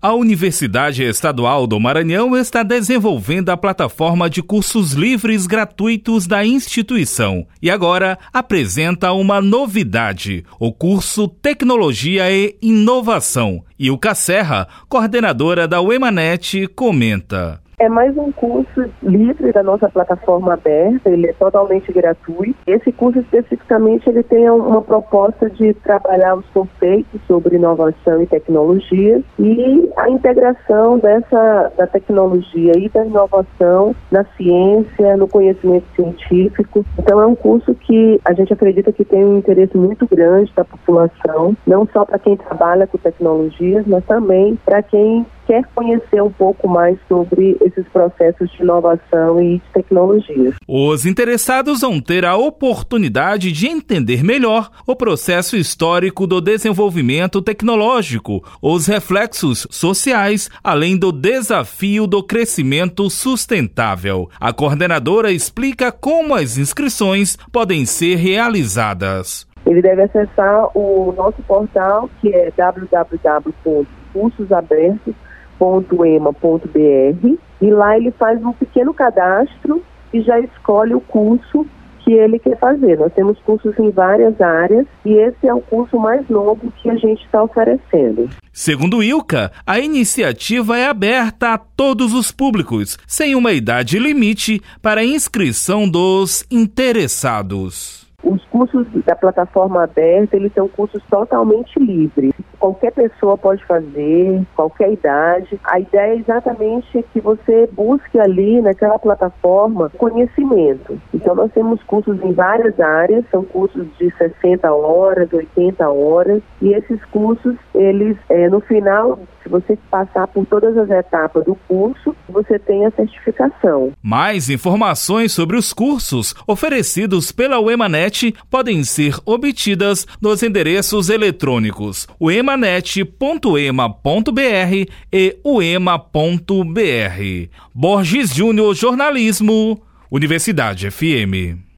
A Universidade Estadual do Maranhão está desenvolvendo a plataforma de cursos livres gratuitos da instituição e agora apresenta uma novidade, o curso Tecnologia e Inovação. Ilka Serra, coordenadora da UEMANET, comenta. É mais um curso livre da nossa plataforma aberta, ele é totalmente gratuito. Esse curso especificamente ele tem uma proposta de trabalhar os conceitos sobre inovação e tecnologia e a integração da tecnologia e da inovação na ciência, no conhecimento científico. Então é um curso que a gente acredita que tem um interesse muito grande da população, não só para quem trabalha com tecnologias, mas também para quem quer conhecer um pouco mais sobre esses processos de inovação e de tecnologia. Os interessados vão ter a oportunidade de entender melhor o processo histórico do desenvolvimento tecnológico, os reflexos sociais, além do desafio do crescimento sustentável. A coordenadora explica como as inscrições podem ser realizadas. Ele deve acessar o nosso portal, que é www.cursosabertos.ema.br, e lá ele faz um pequeno cadastro e já escolhe o curso que ele quer fazer. Nós temos cursos em várias áreas e esse é o curso mais novo que a gente está oferecendo. Segundo Ilka, a iniciativa é aberta a todos os públicos, sem uma idade limite para a inscrição dos interessados. Os cursos da plataforma aberta, eles são cursos totalmente livres. Qualquer pessoa pode fazer, qualquer idade. A ideia é exatamente que você busque ali naquela plataforma conhecimento. Então nós temos cursos em várias áreas, são cursos de 60 horas, 80 horas. E esses cursos, eles, no final, se você passar por todas as etapas do curso, você tem a certificação. Mais informações sobre os cursos oferecidos pela UEMANET podem ser obtidas nos endereços eletrônicos uemanet.ema.br e uema.br. Borges Júnior, Jornalismo, Universidade FM.